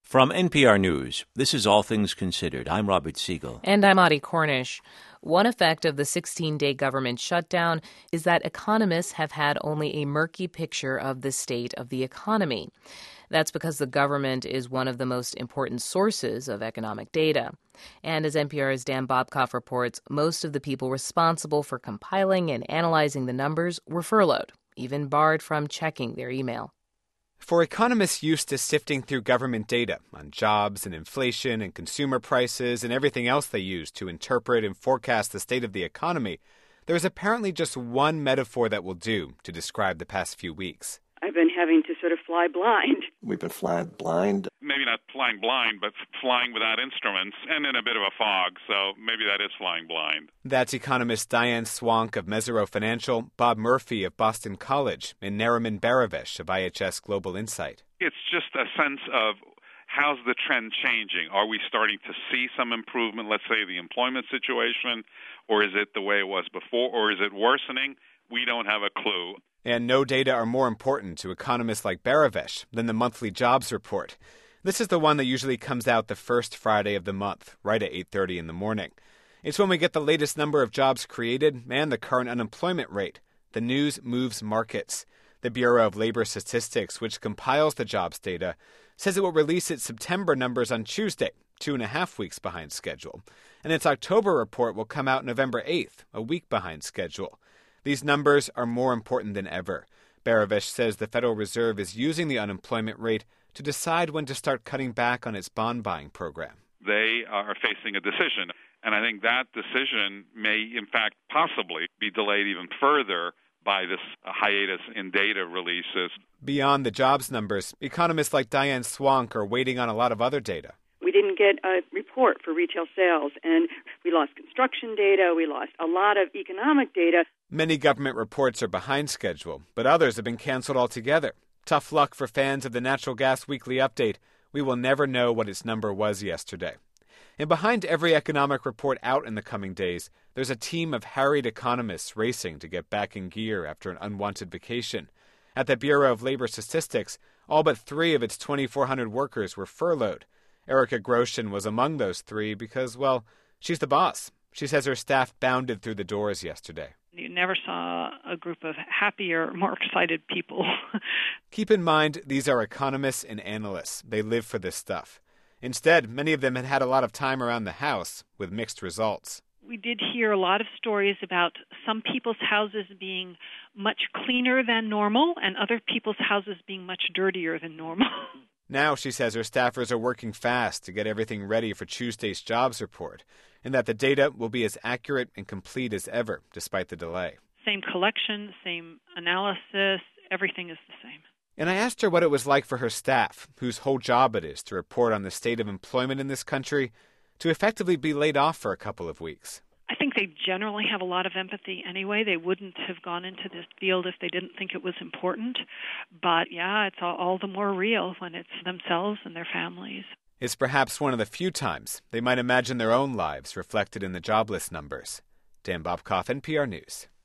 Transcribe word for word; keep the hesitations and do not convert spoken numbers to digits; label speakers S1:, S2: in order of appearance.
S1: From N P R News, this is All Things Considered. I'm Robert Siegel.
S2: And I'm Adi Cornish. One effect of the sixteen-day government shutdown is that economists have had only a murky picture of the state of the economy. That's because the government is one of the most important sources of economic data. And as N P R's Dan Bobkoff reports, most of the people responsible for compiling and analyzing the numbers were furloughed, even barred from checking their email.
S3: For economists used to sifting through government data on jobs and inflation and consumer prices and everything else they use to interpret and forecast the state of the economy, there's apparently just one metaphor that will do to describe the past few weeks.
S4: I've been having to sort of fly blind.
S5: We've been flying blind.
S6: Maybe not flying blind, but flying without instruments and in a bit of a fog, so maybe that is flying blind.
S3: That's economist Diane Swank of Mesirow Financial, Bob Murphy of Boston College, and Nariman Baravesh of I H S Global Insight.
S6: It's just a sense of how's the trend changing? Are we starting to see some improvement, let's say the employment situation, or is it the way it was before, or is it worsening? We don't have a clue.
S3: And no data are more important to economists like Baravesh than the monthly jobs report. This is the one that usually comes out the first Friday of the month, right at eight thirty in the morning. It's when we get the latest number of jobs created and the current unemployment rate. The news moves markets. The Bureau of Labor Statistics, which compiles the jobs data, says it will release its September numbers on Tuesday, two and a half weeks behind schedule. And its October report will come out November eighth, a week behind schedule. These numbers are more important than ever. Baravesh says the Federal Reserve is using the unemployment rate to decide when to start cutting back on its bond buying program.
S6: They are facing a decision, and I think that decision may, in fact, possibly be delayed even further by this hiatus in data releases.
S3: Beyond the jobs numbers, economists like Diane Swank are waiting on a lot of other data.
S4: We didn't get a report for retail sales, and we lost construction data. We lost a lot of economic data.
S3: Many government reports are behind schedule, but others have been canceled altogether. Tough luck for fans of the Natural Gas Weekly Update. We will never know what its number was yesterday. And behind every economic report out in the coming days, there's a team of harried economists racing to get back in gear after an unwanted vacation. At the Bureau of Labor Statistics, all but three of its twenty-four hundred workers were furloughed. Erica Groshin was among those three because, well, she's the boss. She says her staff bounded through the doors yesterday.
S7: You never saw a group of happier, more excited people.
S3: Keep in mind, these are economists and analysts. They live for this stuff. Instead, many of them had had a lot of time around the house with mixed results.
S7: We did hear a lot of stories about some people's houses being much cleaner than normal and other people's houses being much dirtier than normal.
S3: Now, she says her staffers are working fast to get everything ready for Tuesday's jobs report, and that the data will be as accurate and complete as ever, despite the delay.
S7: Same collection, same analysis, everything is the same.
S3: And I asked her what it was like for her staff, whose whole job it is to report on the state of employment in this country, to effectively be laid off for a couple of weeks.
S7: I think they generally have a lot of empathy anyway. They wouldn't have gone into this field if they didn't think it was important. But, yeah, it's all, all the more real when it's themselves and their families.
S3: It's perhaps one of the few times they might imagine their own lives reflected in the jobless numbers. Dan Bobkoff, N P R News.